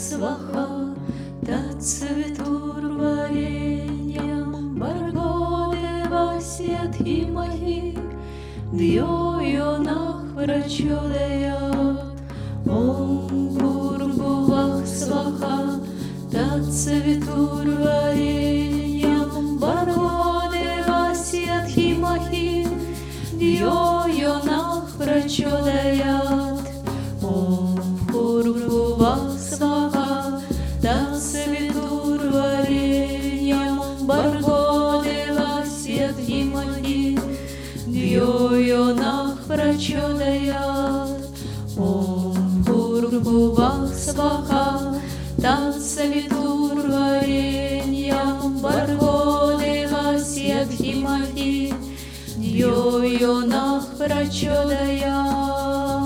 сваха, тацвітур вареньям, баргодева святхи маги, дьойонах прачодаят, ом курбувах сваха, тацвітур вареньям, баргодева святхи маги, дьойонах прачодаят, ом курбувах сваха, тацвітур вареньям, баргодева святхи маги, дьойонах прачодаят, ом курбувах сваха, тацвітур вареньям, баргодева святхи маги, дьойонах прачодаят.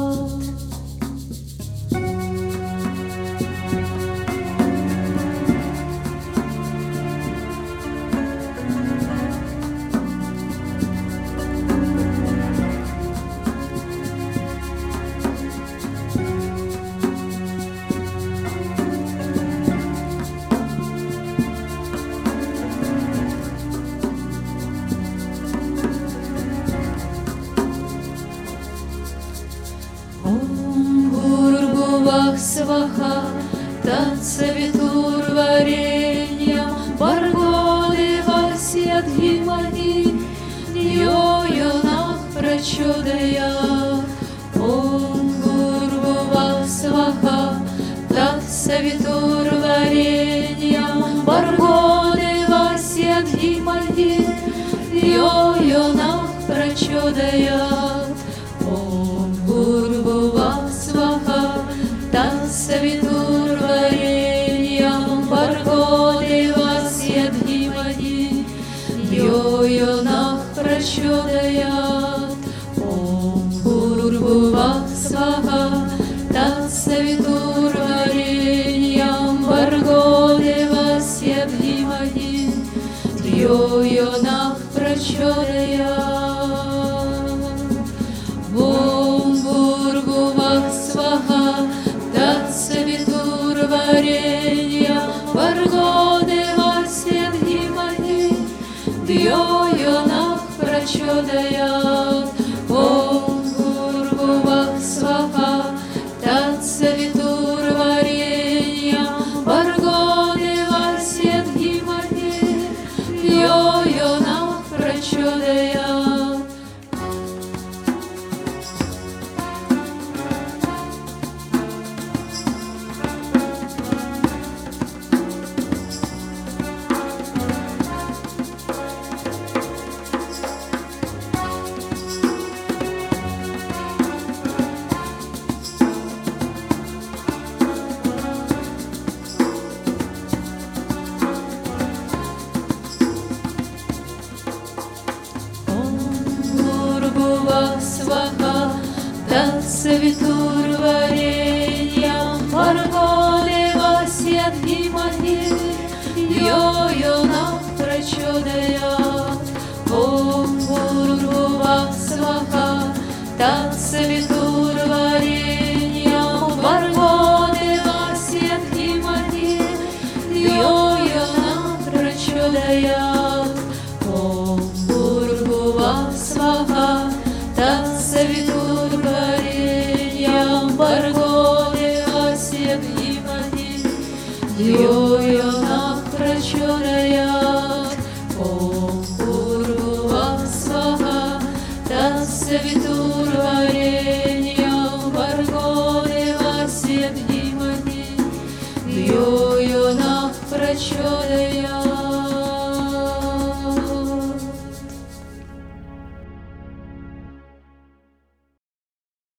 Ом курбувах сваха, тацвітур вареньям, баргодева святхи маги, дьойонах прачодаят, ом курбувах сваха, тацвітур вареньям, баргодева святхи маги, дьойонах прачодаят, ом курбувах сваха, тацвітур вареньям, баргодева святхи маги, дьойонах прачодаят, ом курбувах сваха, тацвітур вареньям, баргодева святхи маги, дьойонах прачодаят. Ом курбувах сваха, тацвітур вареньям, баргодева святхи маги, дьойонах прачодаят, ом курбувах сваха, тацвітур вареньям, баргодева святхи маги, дьойонах прачодаят. Курбувах сваха, тацвітур вареньям, баргодева святхи маги, дьойонах прачодаят, ом курбувах сваха, тацвітур вареньям, баргодева святхи маги, дьойонах прачодаят, ом курбувах сваха, тацвітур вареньям, баргодева святхи маги, дьойонах